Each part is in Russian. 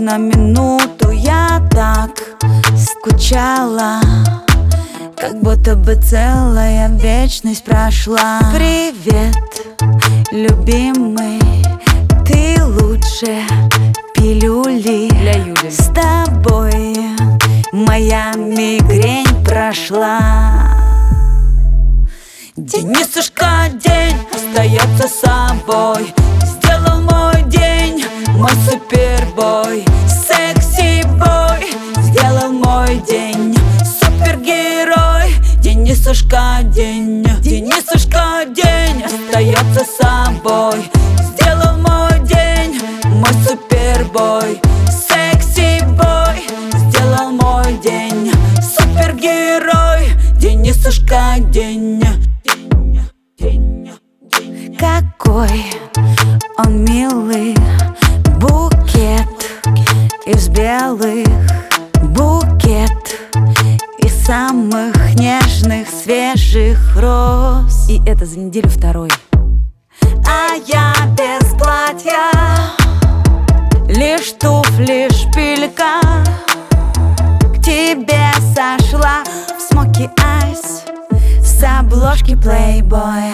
на минуту я так скучала, как будто бы целая вечность прошла. Привет, любимый, ты лучше пилюли. Для Юли. С тобой моя мигрень прошла. Денисушка день остается собой. Сделал мой день мой супербой. Секси-бой сделал мой день. Супергерой. Денисушка день. Денисушка день остается собой. Сделал мой день мой супербой. Секси-бой сделал мой день. Супергерой. Денисушка день. Какой он милый, букет из белых, букет из самых нежных свежих роз. И это за неделю второй. А я без платья, лишь туфли, шпилька, к тебе сошла в смоки айс с обложки плейбоя.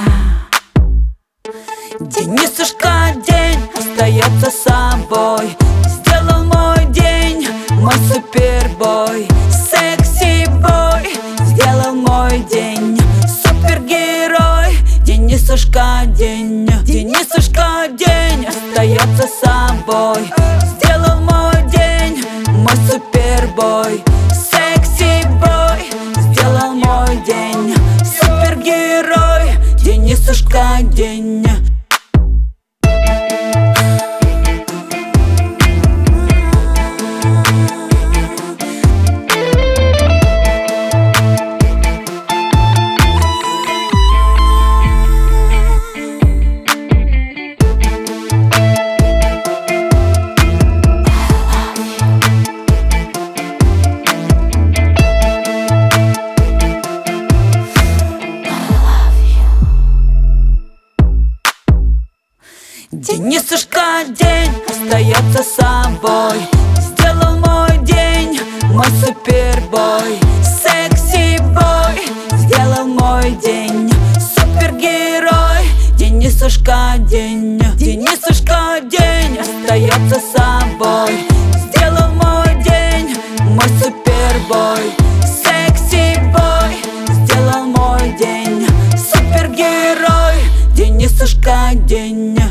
Денисушка день остается собой. Сделал мой день мой супербой. Секси-бой сделал мой день. Супергерой. Денисушка день. Денисушка день остается собой. Сделал мой день мой супербой. Секси-бой сделал мой день. Супергерой. Денисушка день. Денисушка день остается собой. Сделал мой день мой супербой. Секси-бой сделал мой день. Супергерой. Денисушка день. Денисушка день остается собой. Сделал мой день мой супербой. Секси-бой сделал мой день. Супергерой. Денисушка день.